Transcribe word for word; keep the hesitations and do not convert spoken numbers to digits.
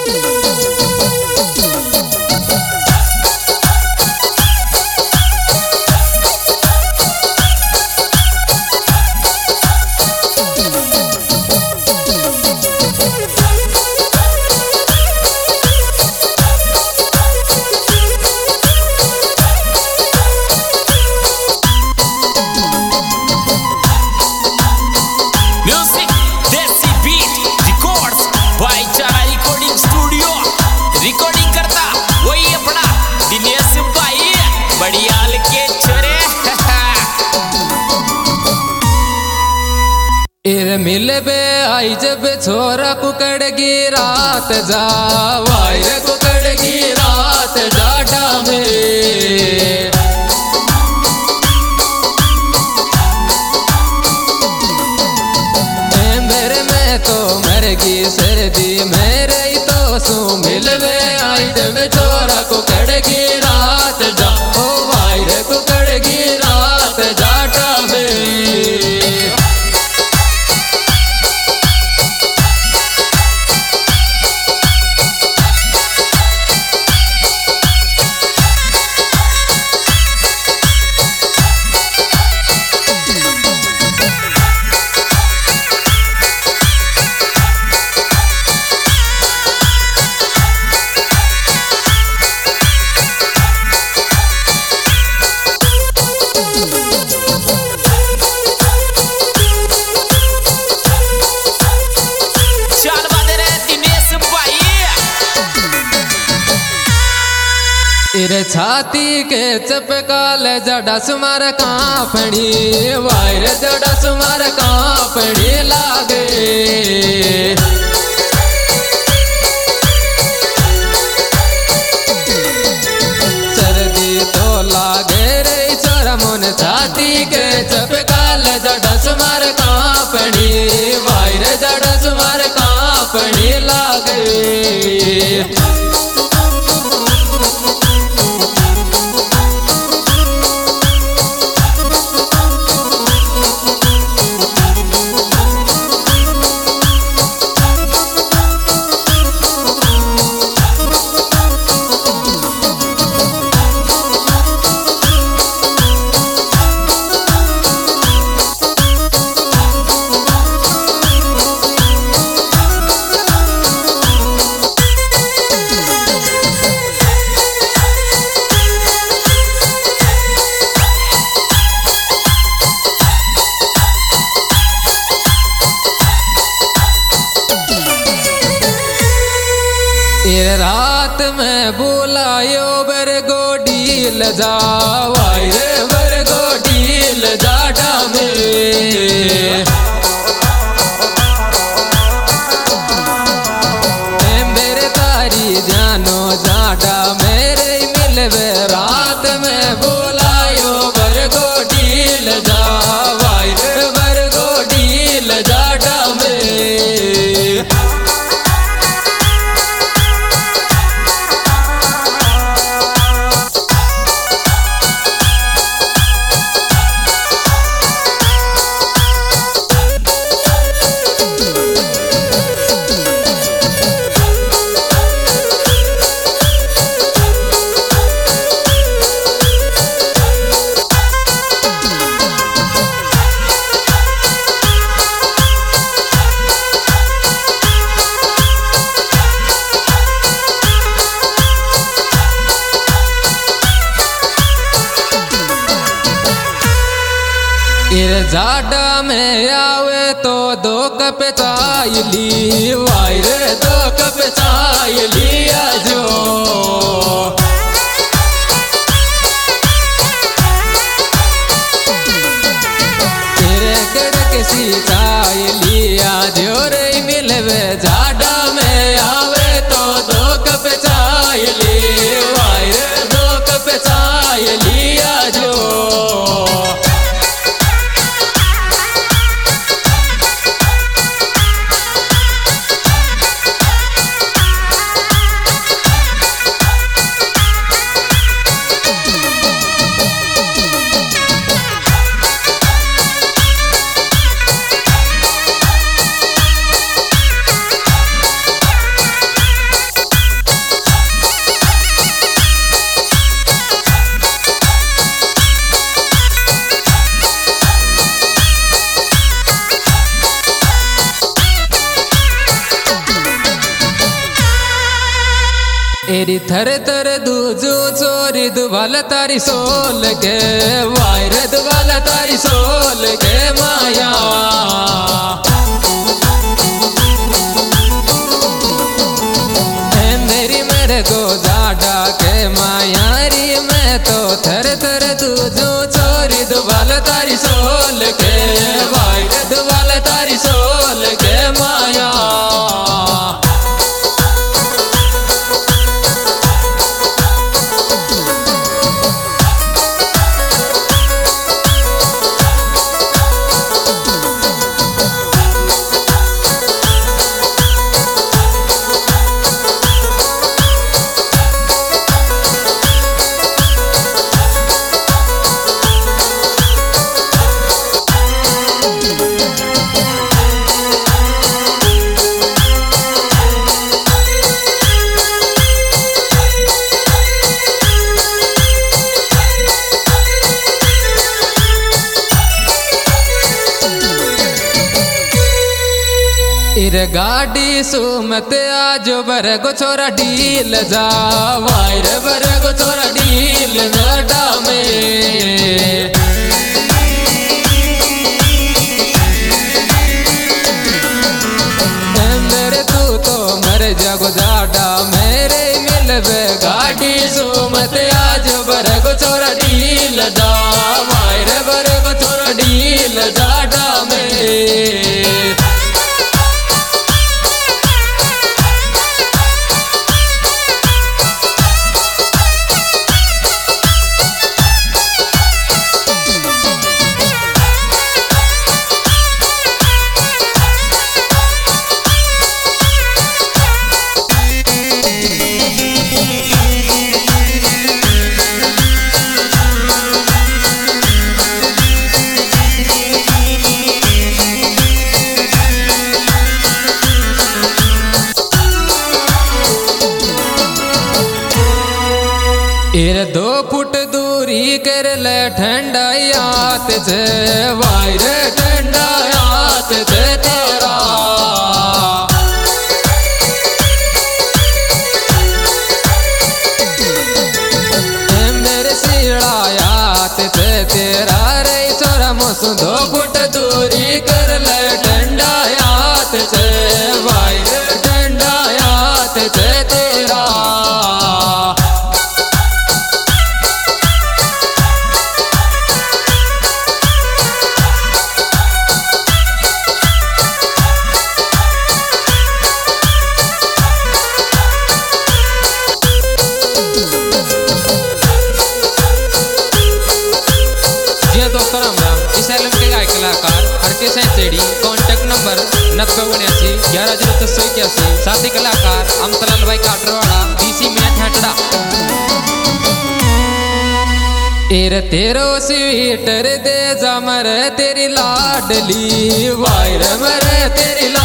मिलबे आई जब छोरा कुकड़गी रात जा वायर कुकड़गी रात जाटा में मेरे में तो मरगी सर्दी मेरे ही तो सू मिलबे आई जब छोरा कुकड़गी रात जा ओ वायर कुकड़गी रात जाटा में तेरे छाती के चपकाल जड़ा सुमार कांपड़ी वायर जड़ा सुमार कांपड़ी लागे सर्दी तो लागे रे छोरा मोन छाती के चपकाल जड़ा सुमार कांपड़ी वायर जड़ा सुमार कांपड़ी लागे रात में बुलायो बरगोडील जा वायर बरगोडील जाटा में मेरे तारी जानो जाटा मेरे मिलवे रात में बुलायो बरगोडील जा वायर बरगोडील जाटा में जाडा में आवे तो दो कप चाय ली वायर दो कप चाय लिया जो तेरे कड़क सी चाय लिया जो रे मिलवे जाडा में आवे तो दो कप चाय ली वायर दो कप चाय लिया जो एरी थर थर दूजू चोरी दुवाल तारी सोल के वायर दुवाल तारी सोल के माया ए मेरी मेरे को जाडा के मायारी मैं तो थर थर दूजू चोरी दुवाल तारी सोल के वायर दुवाल तारी सोल के माया इर गाड़ी सुमत आज बरगो छोरा डील जा वायर बरगो छोरा डील नाडा में मेरे तू तो मर जागो जाडा मेरे मिलवे गाड़ी सुमत आज बरगो छोरा डील जा वायर बरगो छोरा डील जाडा में इर दो फुट दूरी कर ले ठंडायात से वायर ठंडायात से तेरा मेरे सिड़ायात से तेरा रे छोरा मोसू दो फुट दूरी कर ले ठंडायात से वायर ठंडायात से तेरा कलाकार हरके सैंसेड़ी कॉन्टैक्ट नंबर नब्बे उन्यासी ग्यारह जीरो दस सौ इक्यासी साथी कलाकार अमतलाल भाई काटरवाड़ा डीसी मियां ठेठड़ा एर तेरो स्वीटर दे जा मर तेरी लाडली वायर मर तेरी